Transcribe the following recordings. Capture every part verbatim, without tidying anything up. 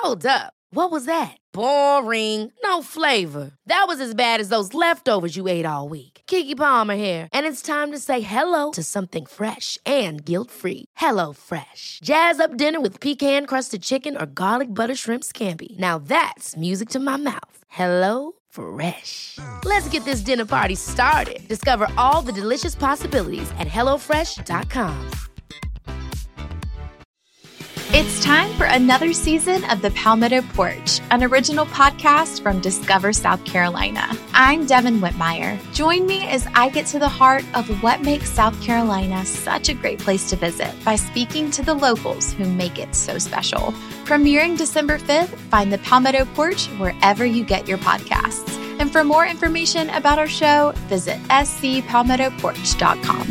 Hold up. What was that? Boring. No flavor. That was as bad as those leftovers you ate all week. Keke Palmer here, and it's time to say hello to something fresh and guilt-free. Hello Fresh. Jazz up dinner with pecan-crusted chicken or garlic butter shrimp scampi. Now that's music to my mouth. Hello Fresh. Let's get this dinner party started. Discover all the delicious possibilities at hello fresh dot com. It's time for another season of The Palmetto Porch, an original podcast from Discover South Carolina. I'm Devin Whitmire. Join me as I get to the heart of what makes South Carolina such a great place to visit by speaking to the locals who make it so special. Premiering December fifth, find The Palmetto Porch wherever you get your podcasts. And for more information about our show, visit s c palmetto porch dot com.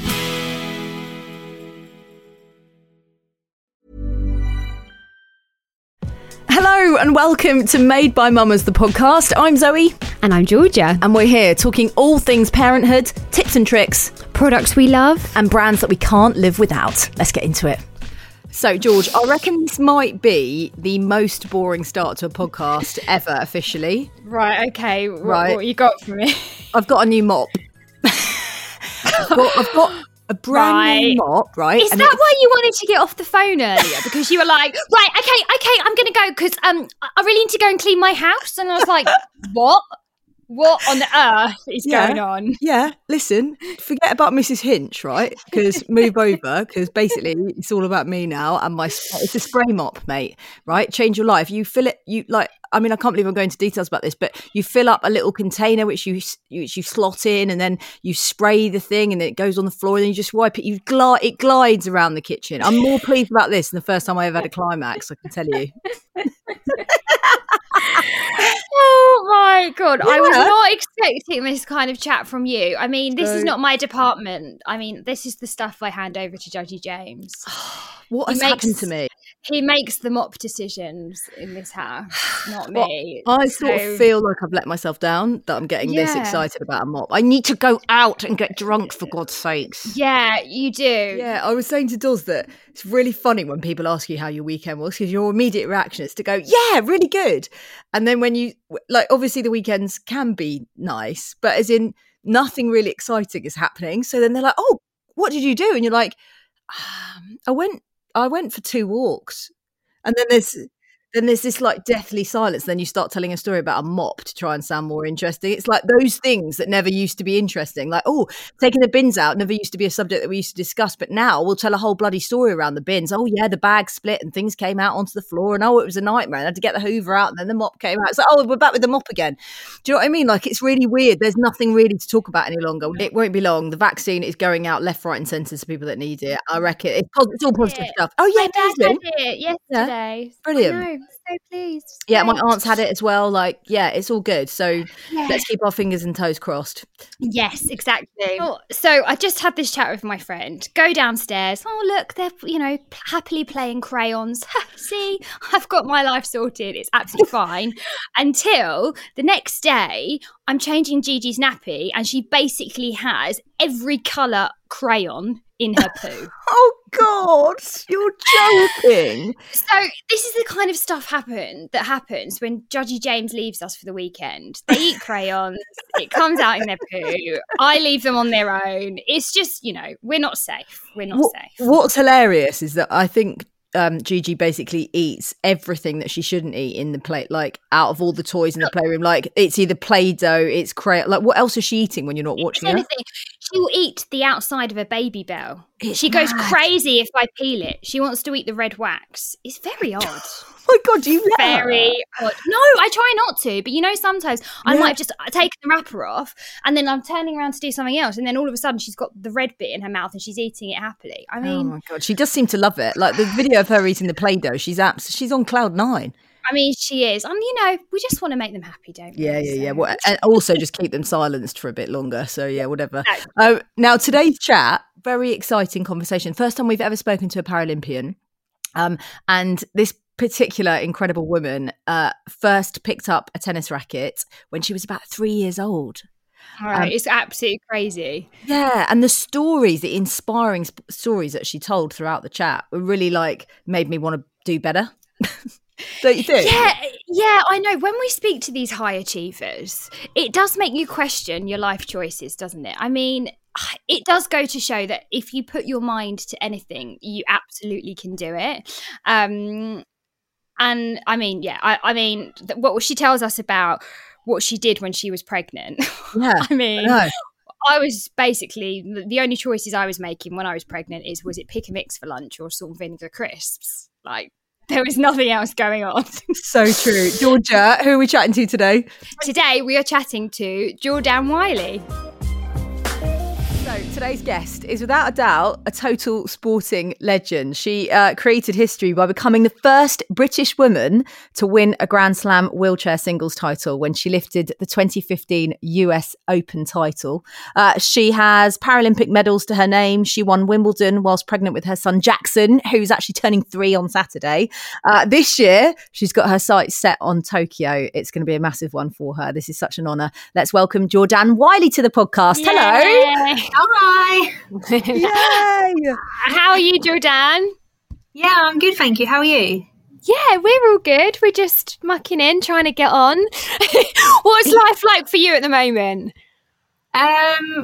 Hello and welcome to Made by Mamas, the podcast. I'm Zoe. And I'm Georgia. And we're here talking all things parenthood, tips and tricks, products we love, and brands that we can't live without. Let's get into it. So, George, I reckon this might be the most boring start to a podcast ever, officially. Right, okay. What, right. what you got for me? I've got a new mop. I've, got, I've got a brand right. new mop, right? Is and that why you wanted to get off the phone earlier? Because you were like, right, okay, okay, I'm going to go because um, I really need to go and clean my house. And I was like, what? What on earth is yeah, going on? Yeah, listen, forget about Missus Hinch, right? Because move over, because basically it's all about me now and my, it's a spray mop, mate, right? Change your life. You fill it, you like, I mean, I can't believe I'm going into details about this, but you fill up a little container which you which you slot in, and then you spray the thing, and then it goes on the floor, and then you just wipe it. You glide, it glides around the kitchen. I'm more pleased about this than the first time I ever had a climax, I can tell you. Oh my God. Yeah. I was not expecting this kind of chat from you. I mean, this So, is not my department. I mean, this is the stuff I hand over to Judgy James. What He has makes- happened to me? He makes the mop decisions in this house, not Well, me. I sort So- of feel like I've let myself down, that I'm getting this Yeah. excited about a mop. I need to go out and get drunk, for God's sakes. Yeah, you do. Yeah, I was saying to Doz that it's really funny when people ask you how your weekend was, because your immediate reaction is to go, yeah, really good. And then when you, like, obviously the weekends can be nice, but as in nothing really exciting is happening. So then they're like, oh, what did you do? And you're like, um, I went, I went for two walks. And then there's then there's this like deathly silence. Then you start telling a story about a mop to try and sound more interesting. It's like those things that never used to be interesting. Like, oh, taking the bins out never used to be a subject that we used to discuss. But now we'll tell a whole bloody story around the bins. Oh, yeah, the bag split and things came out onto the floor. And oh, it was a nightmare. And I had to get the Hoover out. And then the mop came out. It's like, oh, we're back with the mop again. Do you know what I mean? Like, it's really weird. There's nothing really to talk about any longer. It won't be long. The vaccine is going out left, right and centre to people that need it. I reckon it's, pos- it's all positive Yeah. stuff. Oh, yeah, My dad amazing. had it yesterday. Brilliant. I know, so pleased. Yeah, my Great. aunt's had it as well. Like, yeah, it's all good. So Yeah. let's keep our fingers and toes crossed. Yes, exactly. Oh, so I just had this chat with my friend. Go downstairs. Oh, look, they're, you know, p- happily playing crayons. See, I've got my life sorted. It's absolutely fine. Until the next day, I'm changing Gigi's nappy and she basically has every colour crayon in her poo. Oh, God, you're joking. So this is the kind of stuff happen that happens when Judgy James leaves us for the weekend. They eat crayons. It comes out in their poo. I leave them on their own. It's just, you know, we're not safe. We're not What, safe. what's hilarious is that I think um, Gigi basically eats everything that she shouldn't eat in the plate, like out of all the toys in the playroom. Like, it's either Play-Doh, it's crayon. Like, what else is she eating when you're not watching her? Anything. She will eat the outside of a Baby Bell. It's she goes mad. crazy if I peel it. She wants to eat the red wax. It's very odd. Oh, my God, do you let her? Very odd. No, I try not to, but you know, sometimes I Yeah. might have just taken the wrapper off and then I'm turning around to do something else, and then all of a sudden she's got the red bit in her mouth and she's eating it happily. I Oh, mean, my God, she does seem to love it. Like, the video of her eating the Play-Doh, she's abs- she's on cloud nine. I mean, she is. And you know, we just want to make them happy, don't we? Yeah, yeah, yeah. So- Well, and also just keep them silenced for a bit longer. So yeah, whatever. Exactly. Uh, now today's chat, very exciting conversation. First time we've ever spoken to a Paralympian, um, and this particular incredible woman uh, first picked up a tennis racket when she was about three years old. All right, Um, it's absolutely crazy. Yeah, and the stories, the inspiring sp- stories that she told throughout the chat, were really like made me want to do better. Don't you think? Yeah, yeah, I know. When we speak to these high achievers, it does make you question your life choices, doesn't it? I mean, it does go to show that if you put your mind to anything, you absolutely can do it. Um, and I mean, yeah, I, I mean, th- what she tells us about what she did when she was pregnant. Yeah, I mean, I, I was basically, the only choices I was making when I was pregnant is, was it pick a mix for lunch or salt and vinegar crisps? Like, there was nothing else going on. So true. Georgia, who are we chatting to today? Today we are chatting to Jordan Wiley. So today's guest is without a doubt a total sporting legend. She uh, created history by becoming the first British woman to win a Grand Slam wheelchair singles title when she lifted the twenty fifteen U S Open title. Uh, she has Paralympic medals to her name. She won Wimbledon whilst pregnant with her son Jackson, who's actually turning three on Saturday. Uh, this year, she's got her sights set on Tokyo. It's going to be a massive one for her. This is such an honour. Let's welcome Jordan Wiley to the podcast. Yay. Hello. Hi. Yay! How are you, Jordan? Yeah, I'm good, thank you. How are you? Yeah, we're all good. We're just mucking in, trying to get on. What's life like for you at the moment? Um,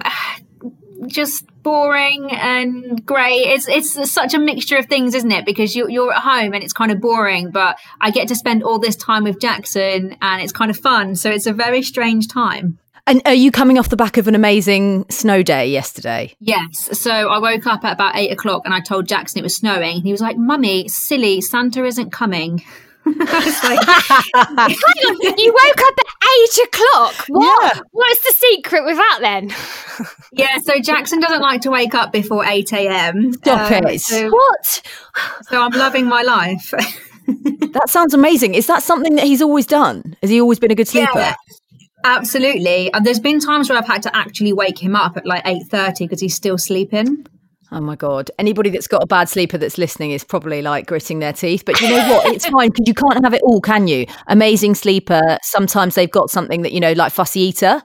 just boring and grey. It's it's such a mixture of things, isn't it? Because you, you're at home and it's kind of boring, but I get to spend all this time with Jackson and it's kind of fun. So it's a very strange time. And are you coming off the back of an amazing snow day yesterday? Yes. So I woke up at about eight o'clock and I told Jackson it was snowing. And he was like, Mummy, silly, Santa isn't coming. I was like, Hang on, you woke up at eight o'clock? What? Yeah. What's the secret with that then? Yeah, so Jackson doesn't like to wake up before eight a.m. Stop um, it. So, what? So I'm loving my life. That sounds amazing. Is that something that he's always done? Has he always been a good sleeper? Yeah. Absolutely. And there's been times where I've had to actually wake him up at like eight thirty because he's still sleeping. Oh my God. Anybody that's got a bad sleeper that's listening is probably like gritting their teeth. But you know what? It's fine because you can't have it all, can you? Amazing sleeper. Sometimes they've got something that, you know, like fussy eater.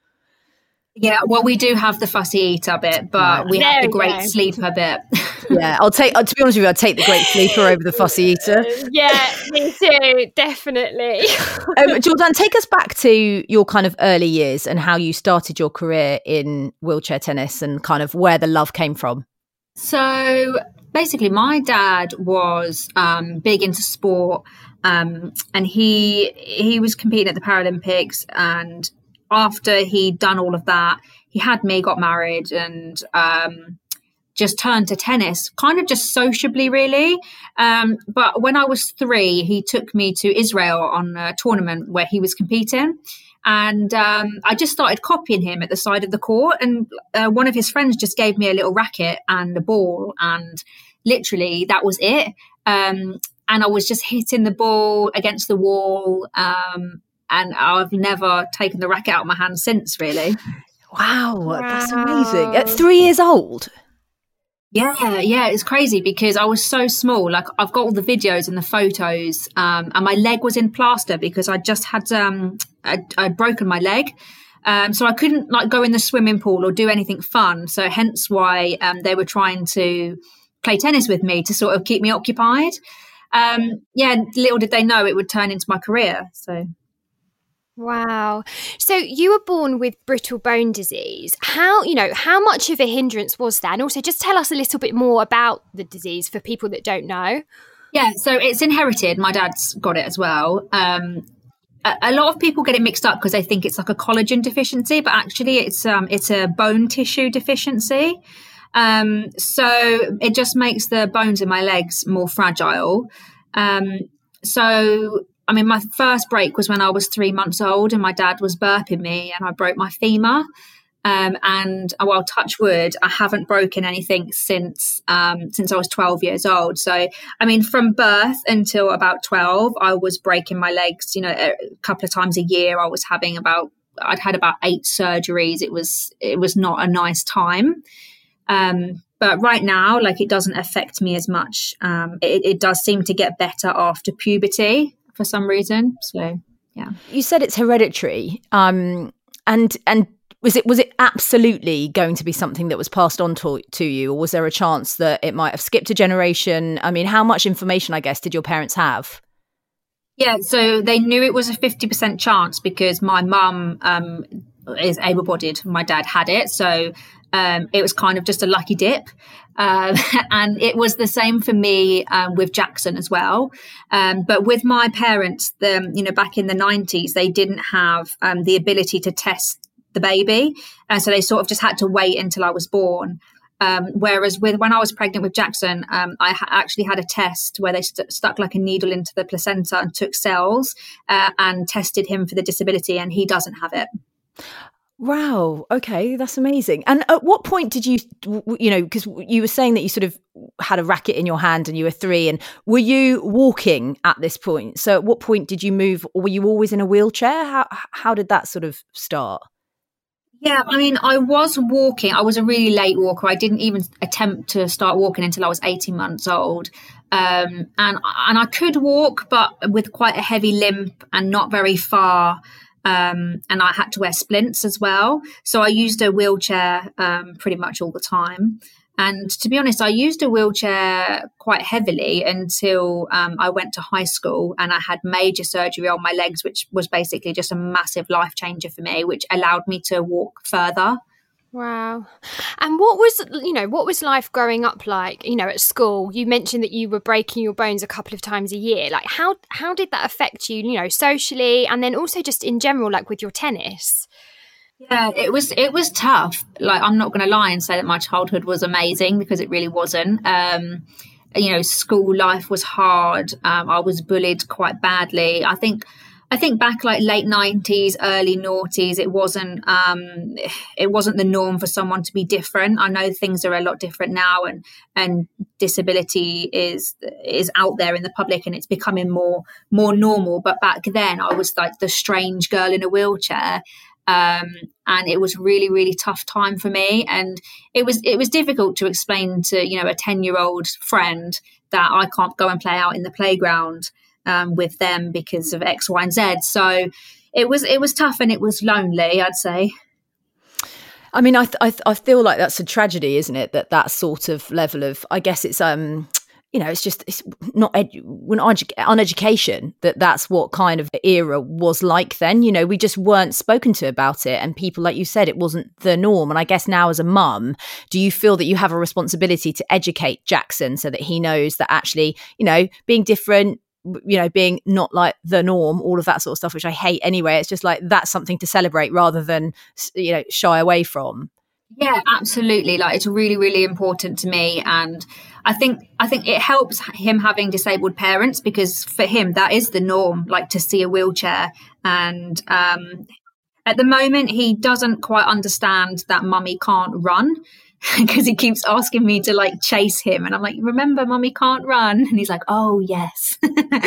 Yeah, well, we do have the fussy eater bit, but right. we there have the great go. sleeper bit. Yeah, I'll take, to be honest with you, I'll take the great sleeper over the fussy eater. Yeah, me too, definitely. um, Jordan, take us back to your kind of early years and how you started your career in wheelchair tennis and kind of where the love came from. So basically, my dad was um, big into sport um, and he he was competing at the Paralympics, and after he'd done all of that, he had me, got married, and um, just turned to tennis, kind of just sociably, really. Um, but when I was three, he took me to Israel on a tournament where he was competing. And um, I just started copying him at the side of the court. And uh, one of his friends just gave me a little racket and a ball. And literally, that was it. Um, and I was just hitting the ball against the wall. Um And I've never taken the racket out of my hand since, really. Wow, wow, that's amazing. At three years old? Yeah, yeah, it's crazy because I was so small. Like, I've got all the videos and the photos, um, and my leg was in plaster because I just had, um, I'd, I'd broken my leg. Um, so I couldn't, like, go in the swimming pool or do anything fun. So hence why um, they were trying to play tennis with me to sort of keep me occupied. Um, yeah, little did they know it would turn into my career, so... Wow. So you were born with brittle bone disease. How, you know, how much of a hindrance was that? And also just tell us a little bit more about the disease for people that don't know. Yeah, so it's inherited. My dad's got it as well. Um, a, a lot of people get it mixed up because they think it's like a collagen deficiency, but actually it's um, it's a bone tissue deficiency. Um, so it just makes the bones in my legs more fragile. Um, so... I mean, my first break was when I was three months old and my dad was burping me and I broke my femur. Um, and uh, well, touch wood, I haven't broken anything since um, since I was twelve years old. So, I mean, from birth until about twelve, I was breaking my legs, you know, a couple of times a year. I was having about, I'd had about eight surgeries. It was, it was not a nice time. Um, but right now, like, it doesn't affect me as much. Um, it, it does seem to get better after puberty for some reason. So, yeah. You said it's hereditary. Um, and and was it was it absolutely going to be something that was passed on to, to you, or was there a chance that it might have skipped a generation? I mean, how much information, I guess, did your parents have? Yeah, so they knew it was a fifty percent chance because my mum um, is able-bodied. My dad had it. So um, it was kind of just a lucky dip. Um, and it was the same for me um, with Jackson as well. Um, but with my parents, the, you know, back in the nineties, they didn't have um, the ability to test the baby. And so they sort of just had to wait until I was born. Um, whereas with when I was pregnant with Jackson, um, I ha- actually had a test where they st- stuck like a needle into the placenta and took cells uh, and tested him for the disability, and he doesn't have it. Wow. Okay, that's amazing. And at what point did you, you know, because you were saying that you sort of had a racket in your hand and you were three, and were you walking at this point? So at what point did you move, or were you always in a wheelchair? How how did that sort of start? Yeah, I mean, I was walking. I was a really late walker. I didn't even attempt to start walking until I was eighteen months old. Um, and, and I could walk, but with quite a heavy limp and not very far. Um, and I had to wear splints as well. So I used a wheelchair um, pretty much all the time. And to be honest, I used a wheelchair quite heavily until um, I went to high school and I had major surgery on my legs, which was basically just a massive life changer for me, which allowed me to walk further. Wow. And what was, you know, what was life growing up like, you know, at school? You mentioned that you were breaking your bones a couple of times a year. Like, how how did that affect you, you know, socially, and then also just in general, like with your tennis? Yeah, it was it was tough. Like, I'm not going to lie and say that my childhood was amazing, because it really wasn't. Um, you know, school life was hard. Um, I was bullied quite badly. I think I think back like late nineties, early noughties, it wasn't um, it wasn't the norm for someone to be different. I know things are a lot different now, and and disability is is out there in the public, and it's becoming more more normal. But back then, I was like the strange girl in a wheelchair. Um, and it was really, really tough time for me. And it was, it was difficult to explain to, you know, a ten year old friend that I can't go and play out in the playground, um, with them because of X, Y, and Z. So it was, it was tough, and it was lonely, I'd say. I mean, I, th- I, th- I feel like that's a tragedy, isn't it? That that sort of level of, I guess it's, um, you know, it's just, it's not edu- when edu- on education, that that's what kind of era was like then. You know, we just weren't spoken to about it. And people, like you said, it wasn't the norm. And I guess now as a mum, do you feel that you have a responsibility to educate Jackson so that he knows that actually, you know, being different, you know, being not like the norm, all of that sort of stuff, which I hate anyway. It's just like, that's something to celebrate rather than, you know, shy away from. Yeah, absolutely. Like, it's really, really important to me. And I think I think it helps him having disabled parents, because for him, that is the norm, like to see a wheelchair. And um, at the moment, he doesn't quite understand that mummy can't run, because he keeps asking me to like chase him. And I'm like, remember, mummy can't run. And he's like, oh, yes.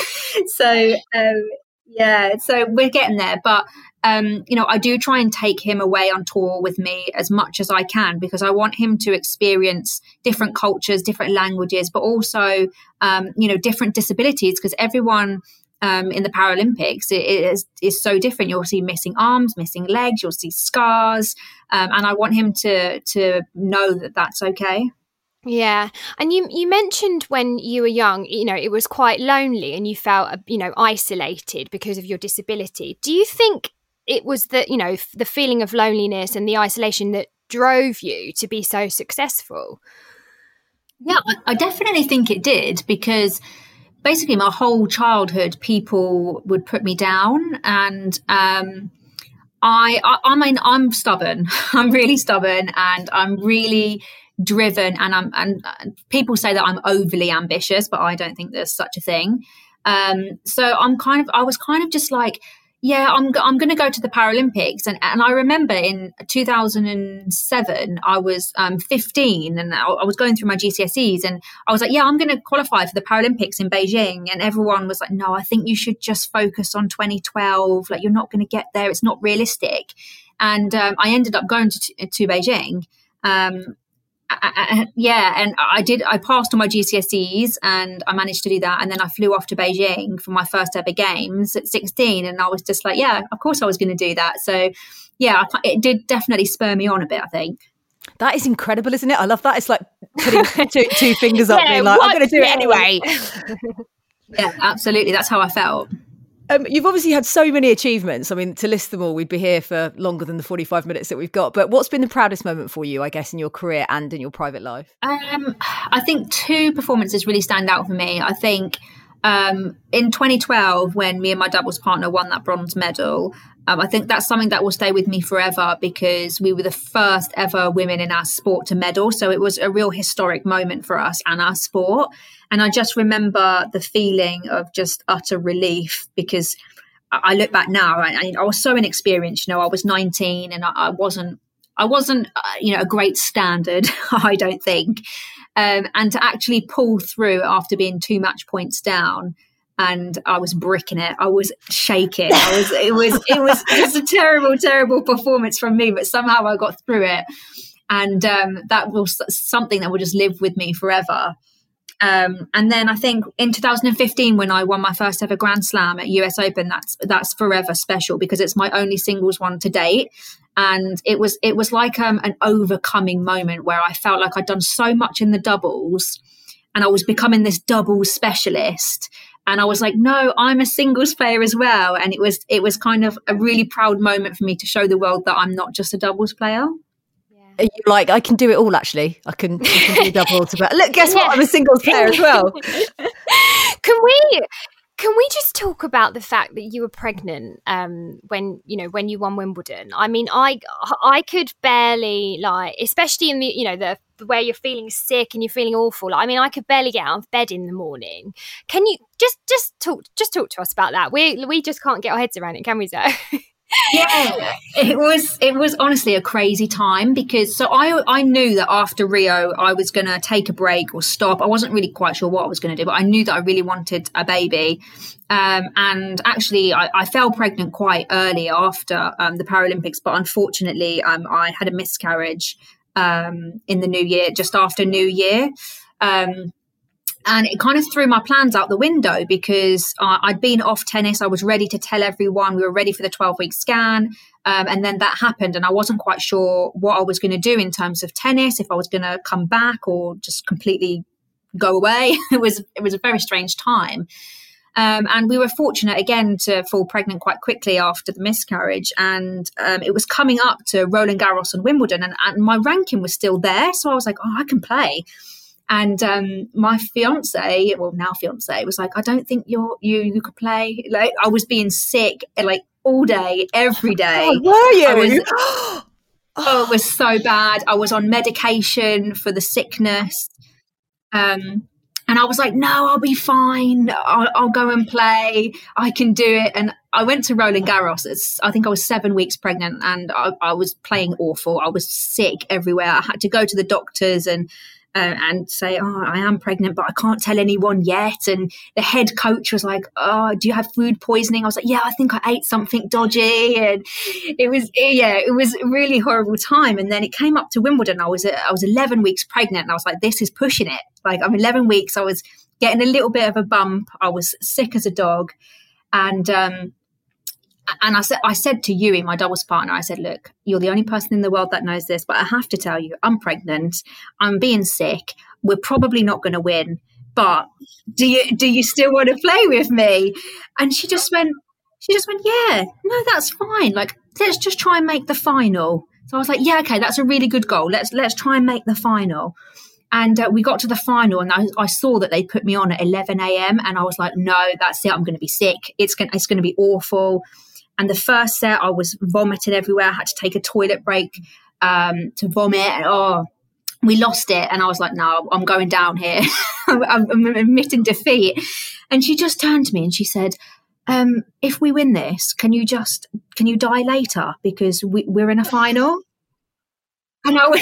so, um, yeah, so we're getting there. But Um, you know, I do try and take him away on tour with me as much as I can, because I want him to experience different cultures, different languages, but also, um, you know, different disabilities, because everyone um, in the Paralympics it is, is so different. You'll see missing arms, missing legs, you'll see scars. Um, and I want him to to know that that's okay. Yeah. And you you mentioned when you were young, you know, it was quite lonely and you felt, you know, isolated because of your disability. Do you think it was the, you know, the feeling of loneliness and the isolation that drove you to be so successful? Yeah, I definitely think it did, because basically my whole childhood, people would put me down, and um, I, I, I mean, I'm stubborn. I'm really stubborn, and I'm really driven, and I'm, and people say that I'm overly ambitious, but I don't think there's such a thing. Um, so I'm kind of, I was kind of just like, yeah, I'm I'm going to go to the Paralympics. And, and I remember in two thousand seven, I was um, fifteen, and I, I was going through my G C S Es, and I was like, yeah, I'm going to qualify for the Paralympics in Beijing. And everyone was like, no, I think you should just focus on twenty twelve. Like, you're not going to get there. It's not realistic. And um, I ended up going to, to Beijing. Um, I, I, yeah, and I did. I passed all my G C S Es, and I managed to do that. And then I flew off to Beijing for my first ever games at sixteen, and I was just like, "Yeah, of course I was going to do that." So, yeah, it did definitely spur me on a bit, I think. That is incredible, isn't it? I love that. It's like putting two, two fingers up, yeah, being like, "I'm going to do it anyway." Yeah, absolutely. That's how I felt. Um, you've obviously had so many achievements. I mean, to list them all, we'd be here for longer than the forty-five minutes that we've got. But what's been the proudest moment for you, I guess, in your career and in your private life? Um, I think two performances really stand out for me. I think um, in twenty twelve, when me and my doubles partner won that bronze medal, um, I think that's something that will stay with me forever because we were the first ever women in our sport to medal. So it was a real historic moment for us and our sport. And I just remember the feeling of just utter relief because I look back now and I was so inexperienced. You know, I was nineteen and I wasn't, I wasn't, uh, you know, a great standard, I don't think. Um, and to actually pull through after being two match points down, and I was bricking it. I was shaking. I was. It was. It was. It was a terrible, terrible performance from me, but somehow I got through it, and um, that was something that will just live with me forever. Um, and then I think in two thousand fifteen, when I won my first ever Grand Slam at U S Open, that's that's forever special because it's my only singles one to date. And it was it was like um, an overcoming moment where I felt like I'd done so much in the doubles and I was becoming this doubles specialist. And I was like, no, I'm a singles player as well. And it was it was kind of a really proud moment for me to show the world that I'm not just a doubles player. Are you like, I can do it all, actually. I can, I can do doubles. About. Look, guess what? I'm a singles player as well. Can we... Can we just talk about the fact that you were pregnant um, when you know when you won Wimbledon? I mean, I I could barely like, especially in the you know the where you're feeling sick and you're feeling awful. I mean, I could barely get out of bed in the morning. Can you just just talk just talk to us about that? We we just can't get our heads around it, can we, Zoe? Yeah, it was it was honestly a crazy time because so I I knew that after Rio I was going to take a break or stop. I wasn't really quite sure what I was going to do, but I knew that I really wanted a baby. Um, and actually, I, I fell pregnant quite early after um, the Paralympics, but unfortunately, um, I had a miscarriage um, in the new year, just after New Year. Um, And it kind of threw my plans out the window because uh, I'd been off tennis. I was ready to tell everyone we were ready for the twelve-week scan. Um, and then that happened and I wasn't quite sure what I was going to do in terms of tennis, if I was going to come back or just completely go away. It was it was a very strange time. Um, and we were fortunate, again, to fall pregnant quite quickly after the miscarriage. And um, it was coming up to Roland Garros and Wimbledon and, and my ranking was still there. So I was like, oh, I can play. And um, my fiance, well, now fiance, was like, I don't think you're you you could play. Like I was being sick like all day, every day. Oh, were you? I was, oh, it was so bad. I was on medication for the sickness. Um, and I was like, no, I'll be fine. I'll, I'll go and play. I can do it. And I went to Roland Garros. It's, I think I was seven weeks pregnant and I, I was playing awful. I was sick everywhere. I had to go to the doctors and Uh, and say, oh, I am pregnant, but I can't tell anyone yet. And the head coach was like, oh, do you have food poisoning? I was like, yeah, I think I ate something dodgy. And it was, yeah, it was a really horrible time. And then it came up to Wimbledon. I was, I was eleven weeks pregnant and I was like, this is pushing it. Like I'm eleven weeks. I was getting a little bit of a bump. I was sick as a dog. And, um, And I said, I said to Yui, my doubles partner, I said, look, you're the only person in the world that knows this, but I have to tell you, I'm pregnant. I'm being sick. We're probably not going to win, but do you do you still want to play with me? And she just went, she just went, yeah, no, that's fine. Like, let's just try and make the final. So I was like, yeah, okay, that's a really good goal. Let's let's try and make the final. And uh, we got to the final and I, I saw that they put me on at eleven a.m. and I was like, no, that's it. I'm going to be sick. It's going it's going to be awful. And the first set, I was vomiting everywhere. I had to take a toilet break um, to vomit. And, oh, we lost it. And I was like, no, I'm going down here. I'm, I'm admitting defeat. And she just turned to me and she said, um, if we win this, can you just, can you die later? Because we, we're in a final. And I was,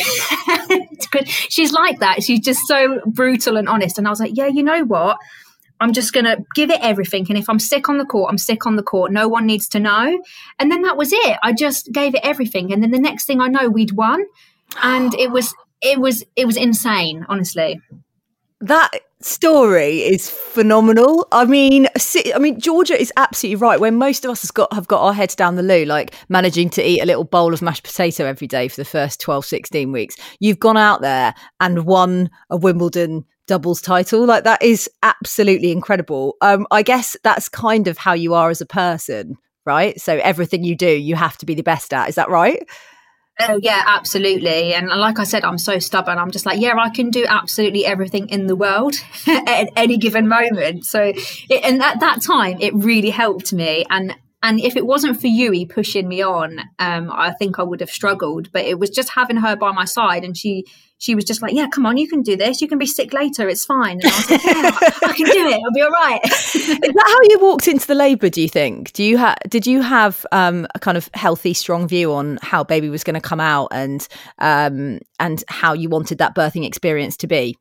she's like that. She's just so brutal and honest. And I was like, yeah, you know what? I'm just going to give it everything. And if I'm sick on the court, I'm sick on the court. No one needs to know. And then that was it. I just gave it everything. And then the next thing I know, we'd won. And it was, it was, it was insane, honestly. That story is phenomenal. I mean, I mean, Georgia is absolutely right. When most of us have got, have got our heads down the loo, like managing to eat a little bowl of mashed potato every day for the first twelve, sixteen weeks, you've gone out there and won a Wimbledon doubles title. Like, that is absolutely incredible. Um, I guess that's kind of how you are as a person, right? So everything you do, you have to be the best at. Is that right? Oh, yeah, absolutely. And like I said, I'm so stubborn. I'm just like, yeah, I can do absolutely everything in the world at any given moment. So, it, and at that time, it really helped me. And and if it wasn't for Yui pushing me on, um, I think I would have struggled. But it was just having her by my side, and she she was just like, yeah, come on, you can do this. You can be sick later. It's fine. And I was like, yeah, I can do it. I'll be all right. Is that how you walked into the labour, do you think? Do you ha- Did you have um, a kind of healthy, strong view on how baby was going to come out and um, and how you wanted that birthing experience to be?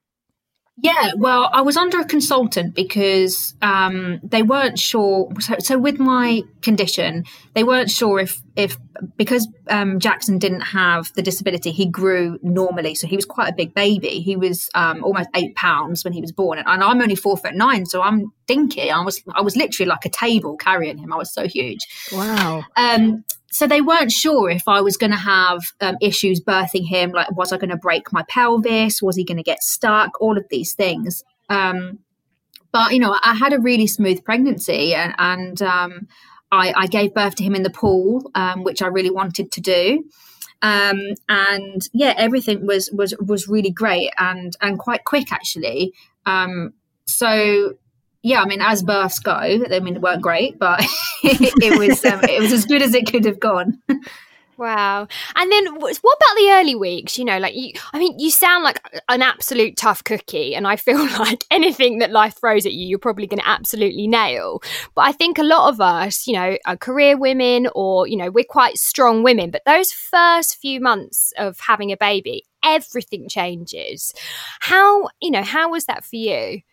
Yeah, well, I was under a consultant because um, they weren't sure. So, so with my condition, they weren't sure if, if because um, Jackson didn't have the disability, he grew normally. So he was quite a big baby. He was um, almost eight pounds when he was born. And I'm only four foot nine, so I'm dinky. I was I was literally like a table carrying him. I was so huge. Wow. Um, So they weren't sure if I was going to have um, issues birthing him. Like, was I going to break my pelvis? Was he going to get stuck? All of these things. Um, but, you know, I had a really smooth pregnancy, and, and um, I, I gave birth to him in the pool, um, which I really wanted to do. Um, and yeah, everything was was was really great and and quite quick, actually. Um, so. Yeah, I mean, as births go, I mean, it weren't great, but it, it was um, it was as good as it could have gone. Wow. And then what about the early weeks? You know, like, you, I mean, you sound like an absolute tough cookie, and I feel like anything that life throws at you, you're probably going to absolutely nail. But I think a lot of us, you know, are career women, or, you know, we're quite strong women, but those first few months of having a baby, everything changes. How, you know, how was that for you?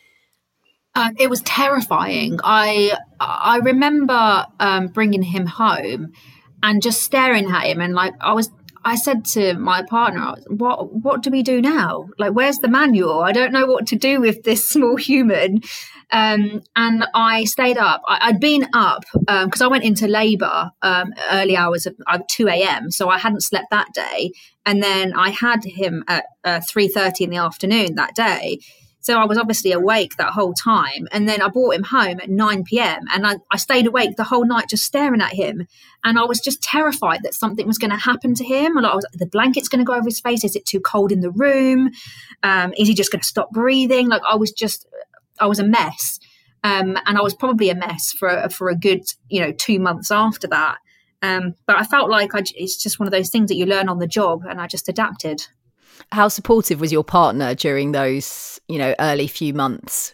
Um, it was terrifying. I I remember um, bringing him home and just staring at him, and like I was, I said to my partner, "What what do we do now? Like, where's the manual? I don't know what to do with this small human." Um, and I stayed up. I, I'd been up because um, I went into labour um, early hours of uh, two a.m. So I hadn't slept that day, and then I had him at uh, three thirty in the afternoon that day. So I was obviously awake that whole time. And then I brought him home at nine p.m. and I, I stayed awake the whole night just staring at him. And I was just terrified that something was going to happen to him. Like, I was, the blanket's going to go over his face. Is it too cold in the room? Um, is he just going to stop breathing? Like, I was just, I was a mess. Um, and I was probably a mess for, for a good, you know, two months after that. Um, but I felt like I, it's just one of those things that you learn on the job, and I just adapted. How supportive was your partner during those, you know, early few months?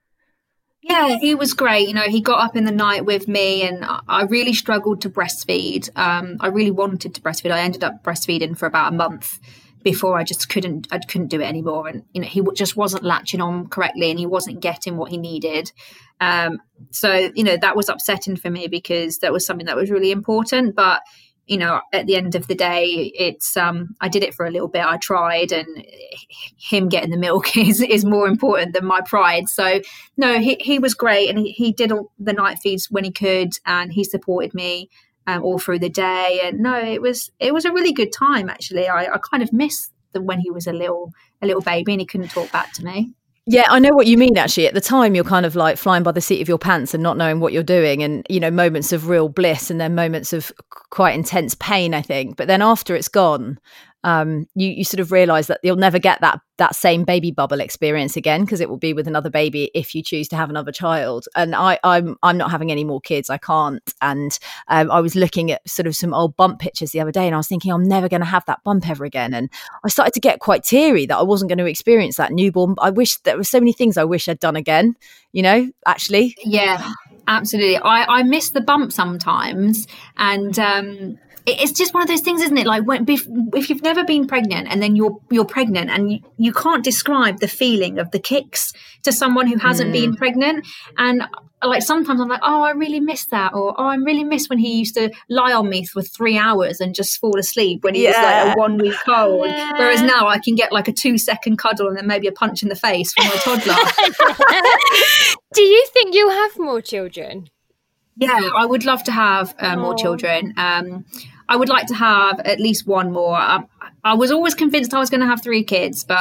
Yeah, he was great. You know, he got up in the night with me, and I really struggled to breastfeed. Um, I really wanted to breastfeed. I ended up breastfeeding for about a month before I just couldn't, I couldn't do it anymore. And, you know, he just wasn't latching on correctly, and he wasn't getting what he needed. Um, so, you know, that was upsetting for me because that was something that was really important. But, you know, at the end of the day, it's um, I did it for a little bit. I tried, and him getting the milk is, is more important than my pride. So, no, he, he was great, and he, he did all the night feeds when he could, and he supported me um, all through the day. And no, it was it was a really good time, actually. I, I kind of missed the, when he was a little a little baby and he couldn't talk back to me. Yeah, I know what you mean, actually. At the time, you're kind of like flying by the seat of your pants and not knowing what you're doing, and, you know, moments of real bliss and then moments of quite intense pain, I think. But then after it's gone, um, you, you sort of realise that you'll never get that that same baby bubble experience again, because it will be with another baby if you choose to have another child. And I, I'm I'm not having any more kids. I can't. And um, I was looking at sort of some old bump pictures the other day, and I was thinking, I'm never going to have that bump ever again. And I started to get quite teary that I wasn't going to experience that newborn. I wish there were so many things I wish I'd done again, you know, actually. Yeah, absolutely. I, I miss the bump sometimes. And um it's just one of those things, isn't it? Like, when, if you've never been pregnant and then you're you're pregnant, and you, you can't describe the feeling of the kicks to someone who hasn't mm. been pregnant. And like, sometimes I'm like, oh, I really miss that. Or, oh, I really miss when he used to lie on me for three hours and just fall asleep when he yeah. was like a one week old. Yeah. Whereas now I can get like a two second cuddle and then maybe a punch in the face from my toddler. Do you think you'll have more children? Yeah, I would love to have uh, more children. Um, I would like to have at least one more. I, I was always convinced I was going to have three kids, but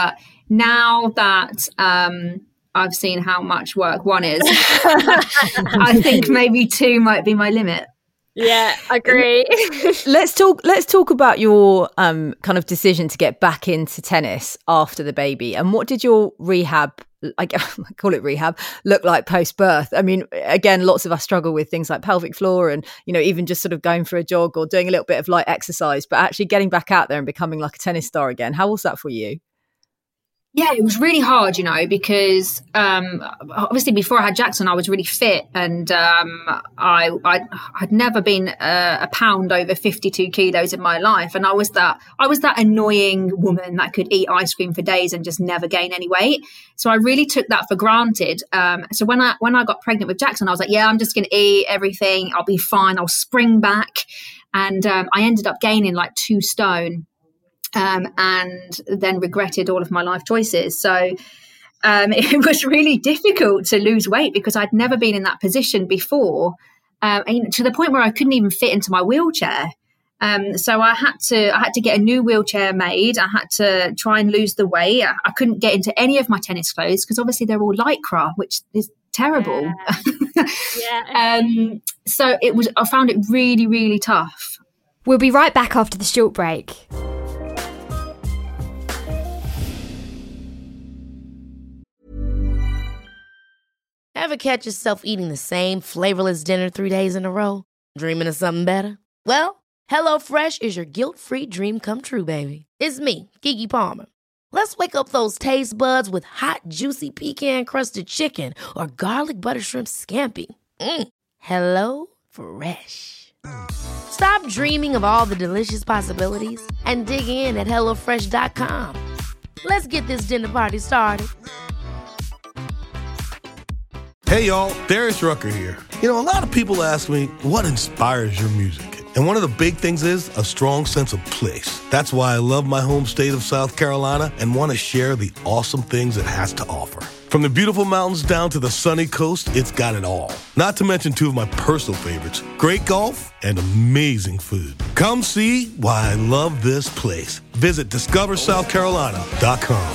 now that um, I've seen how much work one is, I think maybe two might be my limit. Yeah, agree. let's talk let's talk about your um kind of decision to get back into tennis after the baby, and what did your rehab, I call it rehab, look like post birth? I mean, again, lots of us struggle with things like pelvic floor and, you know, even just sort of going for a jog or doing a little bit of light exercise, but actually getting back out there and becoming like a tennis star again. How was that for you? Yeah, it was really hard, you know, because um, obviously before I had Jackson, I was really fit, and um, I, I I'd never been a, a pound over fifty-two kilos in my life, and I was that I was that annoying woman that could eat ice cream for days and just never gain any weight. So I really took that for granted. Um, so when I when I got pregnant with Jackson, I was like, yeah, I'm just going to eat everything. I'll be fine. I'll spring back, and um, I ended up gaining like two stone. Um, and then regretted all of my life choices. So um, it was really difficult to lose weight because I'd never been in that position before, um, and to the point where I couldn't even fit into my wheelchair. Um, so I had to I had to get a new wheelchair made. I had to try and lose the weight. I, I couldn't get into any of my tennis clothes because obviously they're all Lycra, which is terrible. Yeah. yeah. um, so it was. I found it really, really tough. We'll be right back after the short break. Ever catch yourself eating the same flavorless dinner three days in a row? Dreaming of something better? Well, HelloFresh is your guilt-free dream come true, baby. It's me, Keke Palmer. Let's wake up those taste buds with hot, juicy pecan-crusted chicken or garlic butter shrimp scampi. Mm. Hello Fresh. Stop dreaming of all the delicious possibilities and dig in at hello fresh dot com. Let's get this dinner party started. Hey, y'all, Darius Rucker here. You know, a lot of people ask me, what inspires your music? And one of the big things is a strong sense of place. That's why I love my home state of South Carolina and want to share the awesome things it has to offer. From the beautiful mountains down to the sunny coast, it's got it all. Not to mention two of my personal favorites, great golf and amazing food. Come see why I love this place. Visit discover south carolina dot com.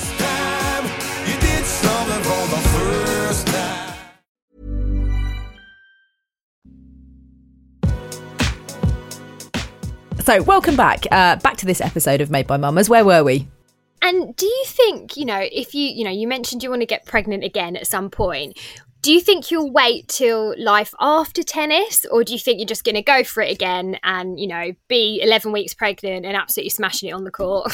So welcome back, uh, back to this episode of Made by Mamas. Where were we? And do you think, you know, if you, you know, you mentioned you want to get pregnant again at some point, do you think you'll wait till life after tennis, or do you think you're just going to go for it again and, you know, be eleven weeks pregnant and absolutely smashing it on the court?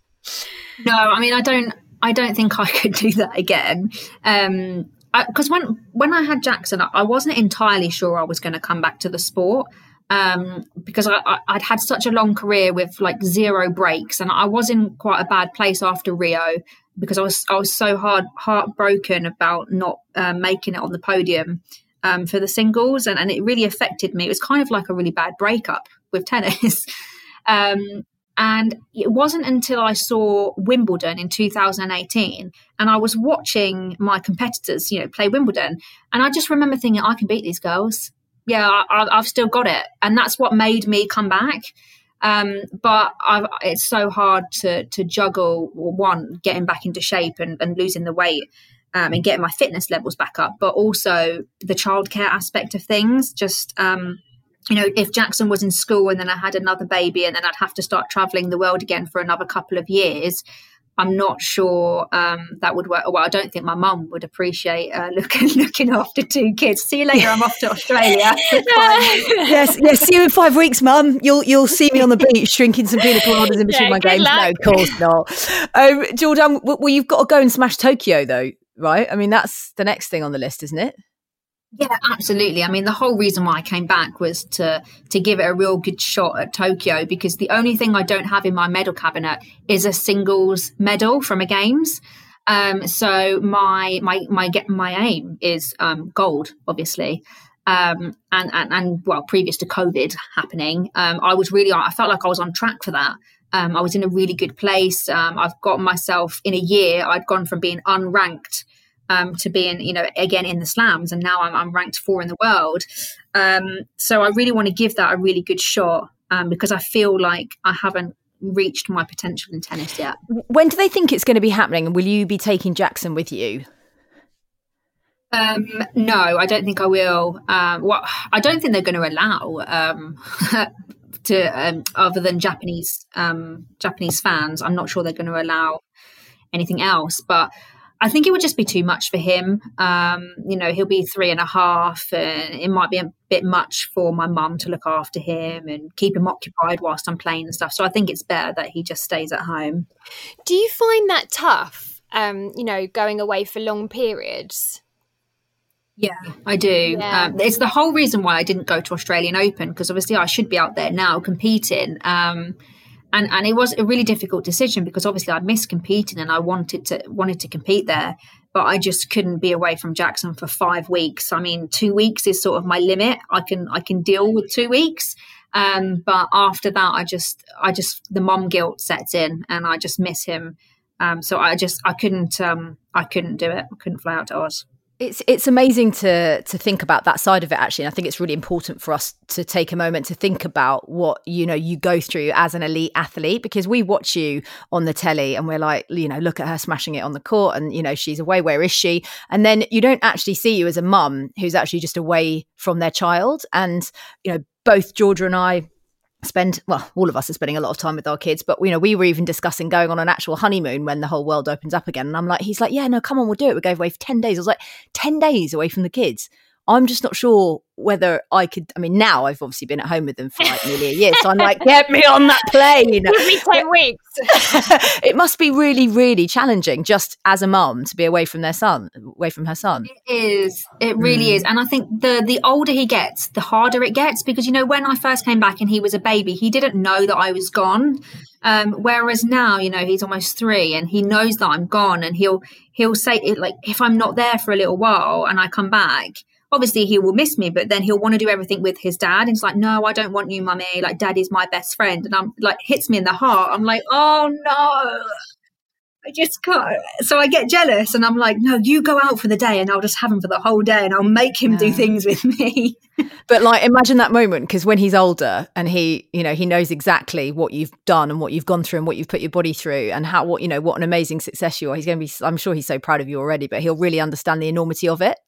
No, I mean, I don't, I don't think I could do that again. Um, because when, when I had Jackson, I wasn't entirely sure I was going to come back to the sport. Um, because I, I, I'd had such a long career with like zero breaks, and I was in quite a bad place after Rio because I was I was so hard heartbroken about not uh, making it on the podium um, for the singles, and, and it really affected me. It was kind of like a really bad breakup with tennis. um, and it wasn't until I saw Wimbledon in two thousand eighteen, and I was watching my competitors, you know, play Wimbledon, and I just remember thinking, I can beat these girls. Yeah, I, I've still got it. And that's what made me come back. Um, but I've, it's so hard to to juggle, one, getting back into shape and, and losing the weight um, and getting my fitness levels back up, but also the childcare aspect of things. Just, um, you know, if Jackson was in school and then I had another baby and then I'd have to start traveling the world again for another couple of years, I'm not sure um, that would work. Well, I don't think my mum would appreciate uh, looking looking after two kids. See you later. I'm off to Australia. yes, yes. See you in five weeks, Mum. You'll you'll see me on the beach drinking some pina coladas in between yeah, my games. Luck. No, of course not. Um, Jordan, well, you've got to go and smash Tokyo, though, right? I mean, that's the next thing on the list, isn't it? Yeah, absolutely. I mean, the whole reason why I came back was to to give it a real good shot at Tokyo, because the only thing I don't have in my medal cabinet is a singles medal from a games. Um, so my my my get my aim is um, gold, obviously. Um, and, and and well, previous to COVID happening, um, I was really I felt like I was on track for that. Um, I was in a really good place. Um, I've got myself in a year. I'd gone from being unranked Um, to being, you know, again in the slams, and now I'm, I'm ranked four in the world. Um, so I really want to give that a really good shot um, because I feel like I haven't reached my potential in tennis yet. When do they think it's going to be happening? And will you be taking Jackson with you? Um, no, I don't think I will. Um, what I don't think they're going to allow um, to um, other than Japanese um, Japanese fans. I'm not sure they're going to allow anything else, but I think it would just be too much for him. Um, you know, he'll be three and a half, and it might be a bit much for my mum to look after him and keep him occupied whilst I'm playing and stuff. So I think it's better that he just stays at home. Do you find that tough, um, you know, going away for long periods? Yeah, I do. Yeah. Um, it's the whole reason why I didn't go to Australian Open, because obviously I should be out there now competing. Um, And and it was a really difficult decision because obviously I missed competing and I wanted to wanted to compete there, but I just couldn't be away from Jackson for five weeks. I mean, two weeks is sort of my limit. I can I can deal with two weeks, um, but after that, I just I just the mom guilt sets in and I just miss him. Um, so I just I couldn't um, I couldn't do it. I couldn't fly out to Oz. It's it's amazing to to think about that side of it, actually. And I think it's really important for us to take a moment to think about what, you know, you go through as an elite athlete, because we watch you on the telly and we're like, you know, look at her smashing it on the court and, you know, she's away. Where is she? And then you don't actually see you as a mum who's actually just away from their child. And, you know, both Georgia and I spend, well, all of us are spending a lot of time with our kids, but, you know, we were even discussing going on an actual honeymoon when the whole world opens up again. And I'm like, he's like, yeah, no, come on, we'll do it. We'll go away for ten days. I was like, ten days away from the kids. I'm just not sure whether I could. I mean, now I've obviously been at home with them for like nearly a year. So I'm like, get me on that plane. Give me ten weeks. It must be really, really challenging just as a mum to be away from their son, away from her son. It is. It really Mm. is. And I think the the older he gets, the harder it gets, because, you know, when I first came back and he was a baby, he didn't know that I was gone. Um, whereas now, you know, he's almost three and he knows that I'm gone, and he'll he'll say it like, if I'm not there for a little while and I come back, obviously he will miss me, but then he'll want to do everything with his dad. And he's like, no, I don't want you, mummy. Like, daddy's my best friend. And I'm like, hits me in the heart. I'm like, oh no, I just can't. So I get jealous and I'm like, no, you go out for the day and I'll just have him for the whole day and I'll make him do Yeah. things with me. But like, imagine that moment, because when he's older and he, you know, he knows exactly what you've done and what you've gone through and what you've put your body through and how, what, you know, what an amazing success you are. He's going to be, I'm sure he's so proud of you already, but he'll really understand the enormity of it.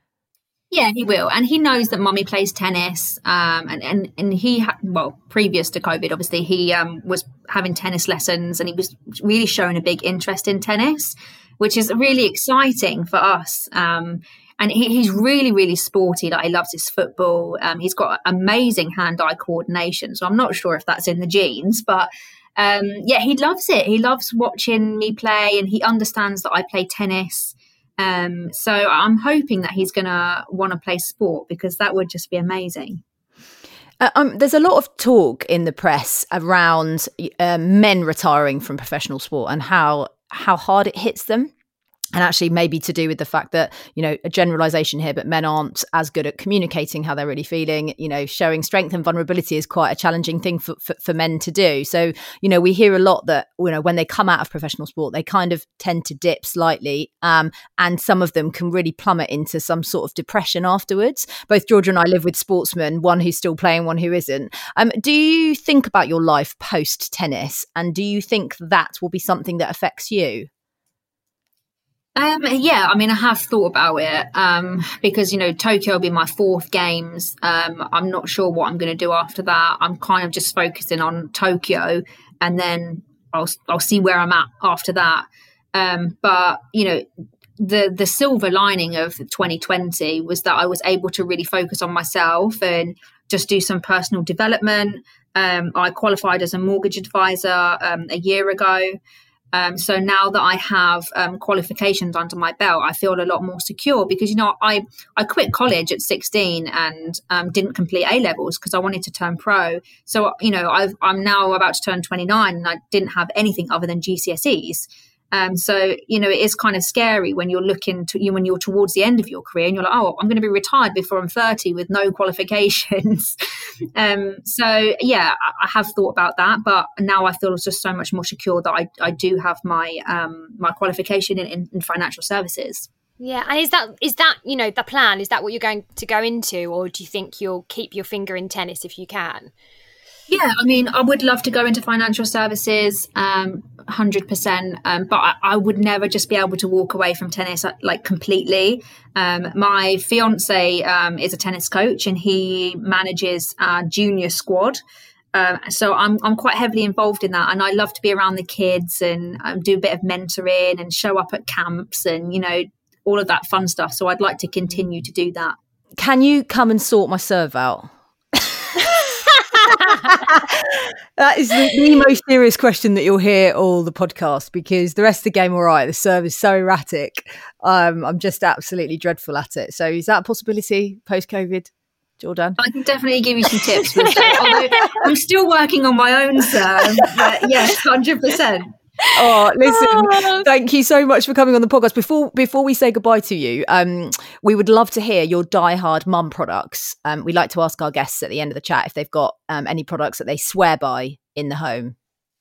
Yeah, he will. And he knows that mummy plays tennis. Um, and, and, and he, ha- well, previous to COVID, obviously, he um, was having tennis lessons and he was really showing a big interest in tennis, which is really exciting for us. Um, and he, he's really, really sporty. Like, he loves his football. Um, he's got amazing hand-eye coordination. So I'm not sure if that's in the genes, but um, yeah, he loves it. He loves watching me play and he understands that I play tennis. Um, so I'm hoping that he's going to want to play sport, because that would just be amazing. Uh, um, there's a lot of talk in the press around uh, men retiring from professional sport and how how hard it hits them. And actually maybe to do with the fact that, you know, a generalization here, but men aren't as good at communicating how they're really feeling. You know, showing strength and vulnerability is quite a challenging thing for, for, for men to do. So, you know, we hear a lot that, you know, when they come out of professional sport, they kind of tend to dip slightly. Um, and some of them can really plummet into some sort of depression afterwards. Both Georgia and I live with sportsmen, one who's still playing, one who isn't. Um, do you think about your life post tennis? And do you think that will be something that affects you? Um, yeah, I mean, I have thought about it um, because, you know, Tokyo will be my fourth games. Um, I'm not sure what I'm going to do after that. I'm kind of just focusing on Tokyo, and then I'll I'll see where I'm at after that. Um, but, you know, the the silver lining of twenty twenty was that I was able to really focus on myself and just do some personal development. Um, I qualified as a mortgage advisor um, a year ago. Um, so now that I have um, qualifications under my belt, I feel a lot more secure because, you know, I, I quit college at sixteen and um, didn't complete A levels because I wanted to turn pro. So, you know, I've, I'm now about to turn twenty-nine and I didn't have anything other than G C S Es. Um, so, you know, it is kind of scary when you're looking to you when you're towards the end of your career and you're like, oh, I'm going to be retired before I'm thirty with no qualifications. um, so, yeah, I, I have thought about that, but now I feel just so much more secure that I, I do have my um, my qualification in, in, in financial services. Yeah, and is that is that you know the plan? Is that what you're going to go into, or do you think you'll keep your finger in tennis if you can? Yeah, I mean, I would love to go into financial services, um, one hundred percent, um, but I, I would never just be able to walk away from tennis like completely. Um, my fiance um, is a tennis coach and he manages our junior squad. Uh, so I'm I'm quite heavily involved in that, and I love to be around the kids and um, do a bit of mentoring and show up at camps and, you know, all of that fun stuff. So I'd like to continue to do that. Can you come and sort my serve out? That is the, the most serious question that you'll hear all the podcast, because the rest of the game, all right, the serve is so erratic. Um, I'm just absolutely dreadful at it. So is that a possibility post-COVID, Jordan? I can definitely give you some tips with that. Although I'm still working on my own serve, but yes, one hundred percent. Oh, listen, thank you so much for coming on the podcast. Before before we say goodbye to you, um, we would love to hear your diehard mum products. Um, we like to ask our guests at the end of the chat if they've got um, any products that they swear by in the home.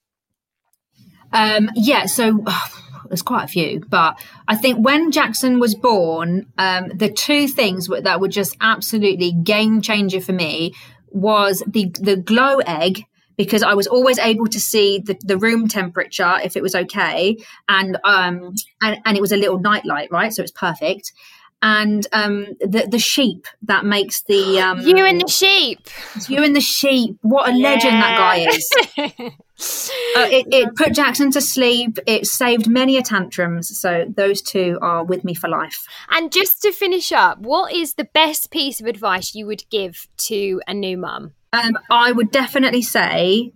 Um, yeah, so oh, there's quite a few, but I think when Jackson was born, um, the two things that were just absolutely game changer for me was the the glow egg, because I was always able to see the, the room temperature if it was okay, and um and, and it was a little nightlight, right? So it's perfect. And um the the sheep that makes the um you and the sheep, you and the sheep. What a legend yeah. that guy is. uh, it, it put Jackson to sleep. It saved many a tantrums. So those two are with me for life. And just to finish up, what is the best piece of advice you would give to a new mum? Um, I would definitely say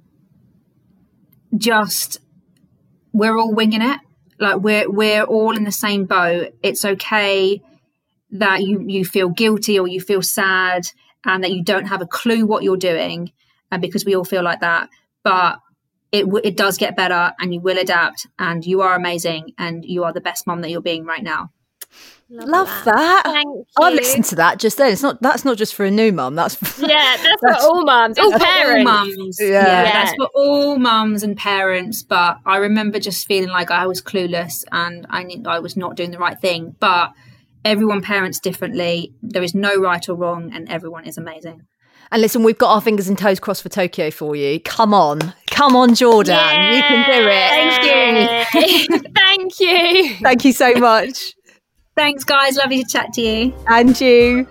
just we're all winging it. Like we're we're all in the same boat. It's okay that you, you feel guilty or you feel sad and that you don't have a clue what you're doing, and because we all feel like that. But it it does get better, and you will adapt, and you are amazing, and you are the best mum that you're being right now. Love, Love that. that. Thank you. I listened to that just then. It's not. That's not just for a new mum. That's for, yeah. That's, that's for all mums, all parents. All mums. Yeah. yeah, yeah, that's for all mums and parents. But I remember just feeling like I was clueless and I knew I was not doing the right thing. But everyone parents differently. There is no right or wrong, and everyone is amazing. And listen, we've got our fingers and toes crossed for Tokyo for you. Come on. Come on, Jordan. Yeah. You can do it. Thank you. Thank you. Thank you so much. Thanks, guys. Lovely to chat to you. And you.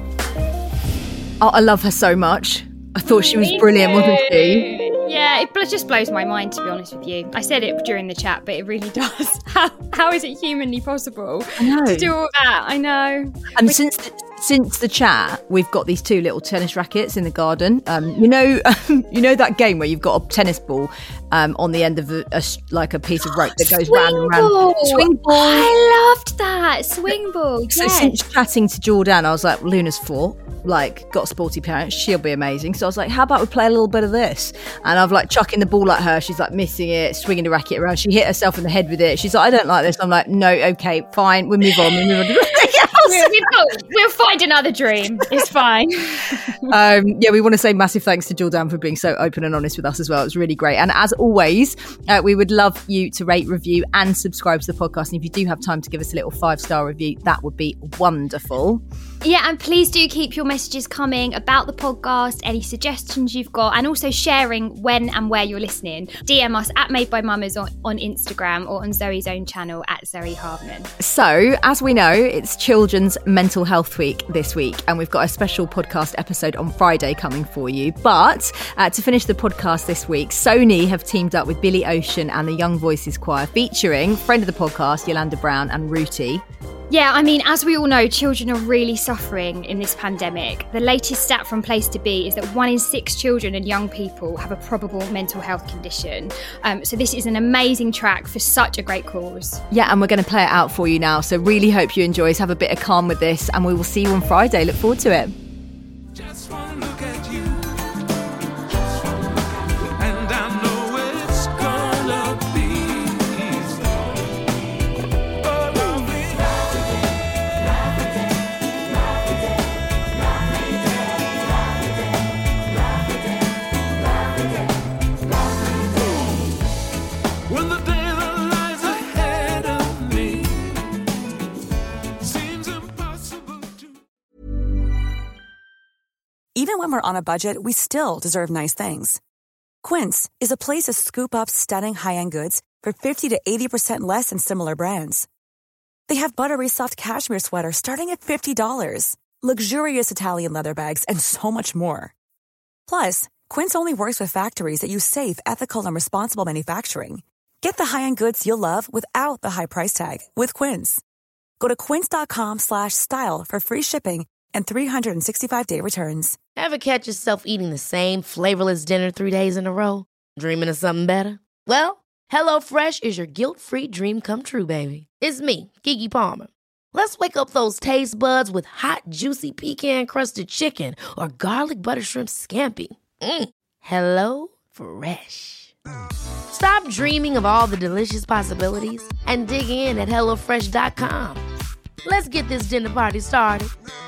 Oh, I love her so much. I thought she was brilliant, wasn't she? Yeah, it just blows my mind, to be honest with you. I said it during the chat, but it really does. How, how is it humanly possible I know. to do all that? I know. And since the, since the chat, we've got these two little tennis rackets in the garden. Um, you know, um, you know that game where you've got a tennis ball um, on the end of a, a like a piece of rope that goes Swing round and ball. round. Swing ball. I loved that swing ball. So Yes. since chatting to Jordan, I was like, Luna's four, like got sporty parents, she'll be amazing. So I was like, how about we play a little bit of this? And I've like chucking the ball at her. She's like missing it, swinging the racket around. She hit herself in the head with it. She's like, I don't like this. I'm like, no, okay, fine. We'll move on. We'll move on. We'll, we've got, we'll find another dream. It's fine. um, yeah, we want to say massive thanks to Jordan for being so open and honest with us as well. It was really great. And as always, uh, we would love you to rate, review and subscribe to the podcast. And if you do have time to give us a little five-star review, that would be wonderful. Yeah, and please do keep your messages coming about the podcast, any suggestions you've got, and also sharing when and where you're listening. D M us at Made by Mamas on, on Instagram or on Zoe's own channel at Zoe Hardman. So, as we know, it's Children's Mental Health Week this week, and we've got a special podcast episode on Friday coming for you. But uh, to finish the podcast this week, Sony have teamed up with Billy Ocean and the Young Voices Choir, featuring friend of the podcast, Yolanda Brown and Rooty. Yeah, I mean, as we all know, children are really suffering in this pandemic. The latest stat from Place to Be is that one in six children and young people have a probable mental health condition. Um, so this is an amazing track for such a great cause. Yeah, and we're going to play it out for you now. So really hope you enjoy us. Have a bit of calm with this, and we will see you on Friday. Look forward to it. Just wanna look at you, and I know it's gonna be a lovely when the day that lies ahead of me seems impossible to Even when we're on a budget, we still deserve nice things. Quince is a place to scoop up stunning high-end goods for fifty to eighty percent less than similar brands. They have buttery soft cashmere sweaters starting at fifty dollars, luxurious Italian leather bags, and so much more. Plus, Quince only works with factories that use safe, ethical, and responsible manufacturing. Get the high-end goods you'll love without the high price tag with Quince. Go to quince.com slash style for free shipping and three sixty-five day returns. Ever catch yourself eating the same flavorless dinner three days in a row? Dreaming of something better? Well, HelloFresh is your guilt-free dream come true, baby. It's me, Keke Palmer. Let's wake up those taste buds with hot, juicy pecan-crusted chicken or garlic butter shrimp scampi. Mm. Hello Fresh. Stop dreaming of all the delicious possibilities and dig in at hello fresh dot com. Let's get this dinner party started.